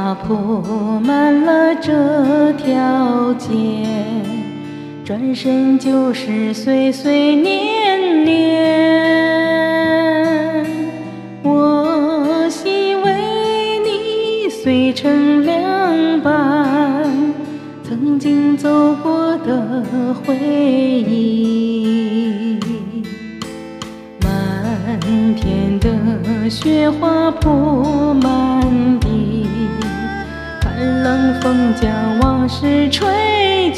花铺满了这条街，转身就是岁岁年年。我细为你碎成两半，曾经走过的回忆。漫天的雪花铺满地，寒冷风将往事吹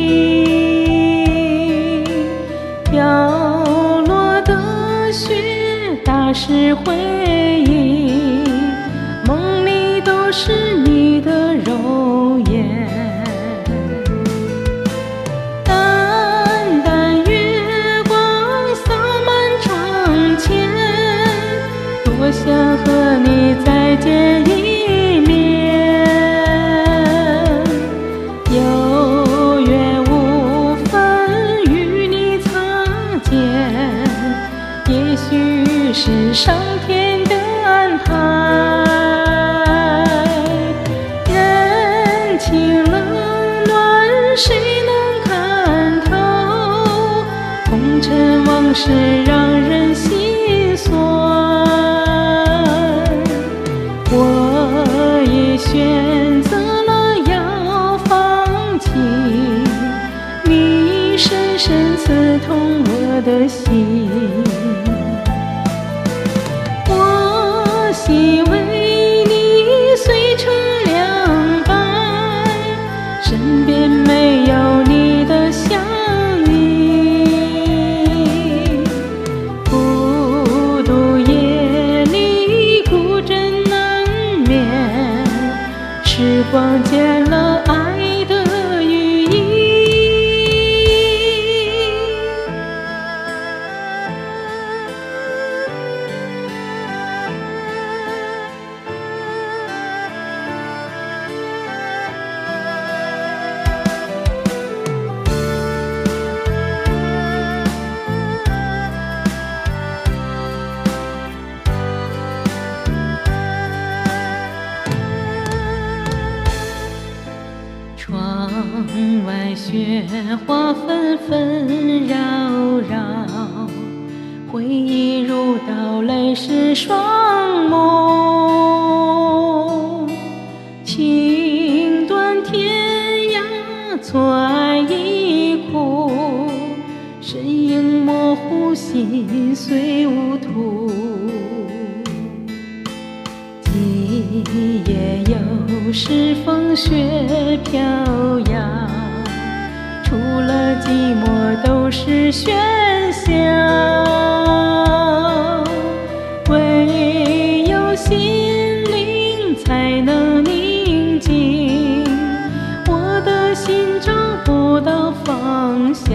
起，飘落的雪打湿回忆，梦里都是你的容颜。淡淡月光洒满窗前，多想和你再见一面。有缘无分与你擦肩，也许是上天的安排。人情冷暖谁能看透，红尘往事让人心酸。我也选择了要放弃，你深深刺痛我的心。我细为你碎成两半，身边没有你的相依。孤独夜里孤枕难眠，时光减了爱的羽翼。窗外雪花纷纷扰扰，回忆如刀泪湿双眸。情断天涯错爱已苦，身影模糊心碎无途。今夜又是风雪飘摇，除了寂寞都是喧嚣。唯有心灵才能宁静，我的心找不到方向。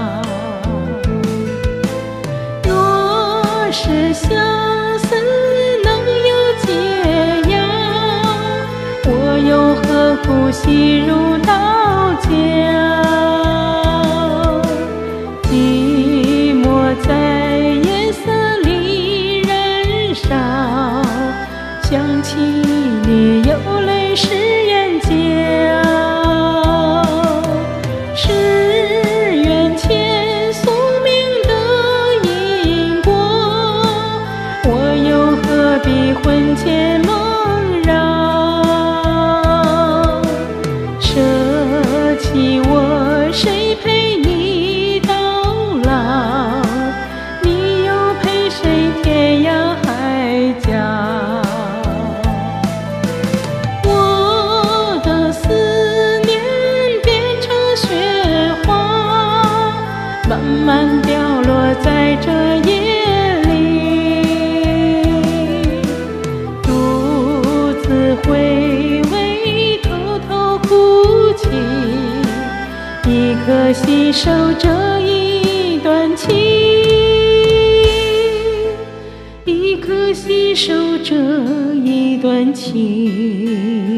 若是相思又何苦细如刀绞？寂寞在夜色里燃烧，想起你有泪湿眼角。是缘欠宿命的因果，我又何必魂牵梦绕？我谁陪你到老？你又陪谁天涯海角？我的思念变成雪花，慢慢掉落在这夜里，独自回味，偷偷哭泣。一颗惜守这一段情，一颗惜守这一段情。